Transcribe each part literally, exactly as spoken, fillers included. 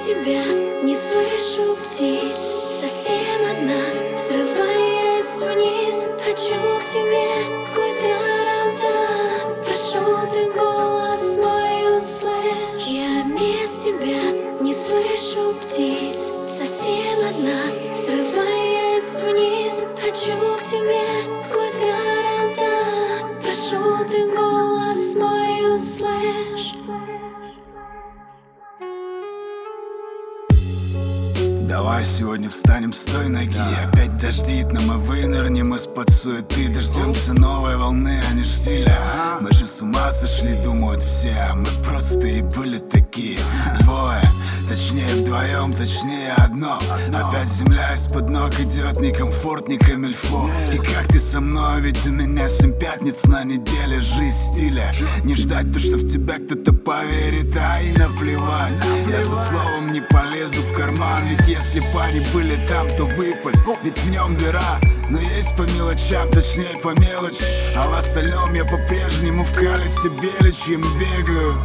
тебя не слышу птиц, совсем одна, срываясь вниз. Хочу к тебе сквозь города, прошу, ты голос мой услышь. Я без тебя не слышу птиц, совсем одна, срываясь вниз. Хочу к тебе сквозь города, прошу, ты голос мой услышь. Давай сегодня встанем с той ноги, да. Опять дождит, но мы вынырнем из-под суеты. Дождемся новой волны, а не штиля. Мы же с ума сошли, думают все, а мы просто и были такие. Двое, точнее вдвоем, точнее одно. Опять земля из-под ног идет, ни комфорт, ни камильфо. И как ты со мной, ведь у меня семь пятниц на неделе. Жизнь стиля, не ждать то, что в тебя кто-то поверит, а и наплевать. Я за словом не полезу в карман, ведь если б они были там, то выпаль, ведь в нем дыра. Но есть по мелочам, точнее по мелочи, а в остальном я по-прежнему в калисе беличьим бегаю.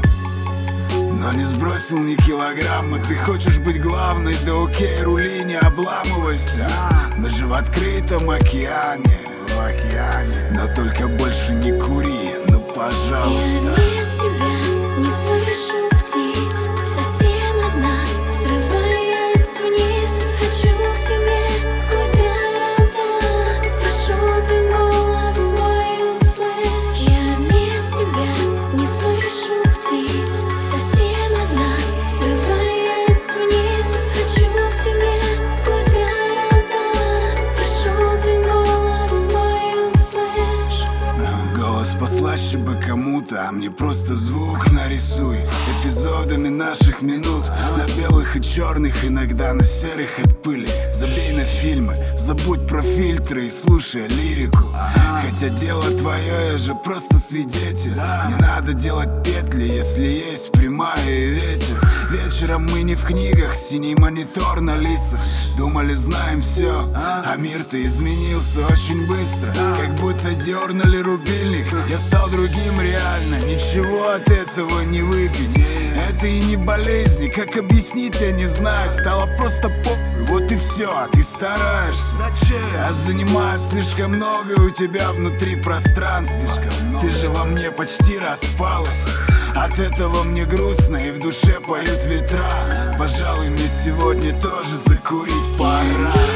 Но не сбросил ни килограмма. Ты хочешь быть главной, да окей, рули, не обламывайся. Мы же в открытом океане, в океане. Но только больше не кури, ну пожалуйста. Я без тебя не слышу птиц, совсем одна, срываясь вниз. Хочу к тебе сквозь города, прошу, ты голос мой услышь. Я без тебя не слышу птиц, совсем одна, срываясь вниз. Хочу к тебе сквозь города, прошу, ты голос мой услышь. Голос послаще бы кому-то, а мне просто звук нарисуй. Эпизодами наших минут, на белых и черных, иногда на серых от пыли. Забей на фильмы, забудь про фильтры и слушай лирику. Хотя дело твое, я же просто свидетель. Не надо делать петли, если есть прямая и ветер. Вечером мы не в книгах, синий монитор на лицах. Думали, знаем все, а мир-то изменился очень быстро. Как будто дернули рубильник, я стал другим реально. Ничего от этого не выпить, это и не болезни. Как объяснить, я не знаю, стало просто поп. Вот и все, а ты стараешься. Я занимаю слишком много, у тебя внутри пространства. Ты же во мне почти распалась. От этого мне грустно и в душе поют ветра. Пожалуй, мне сегодня тоже закурить пора.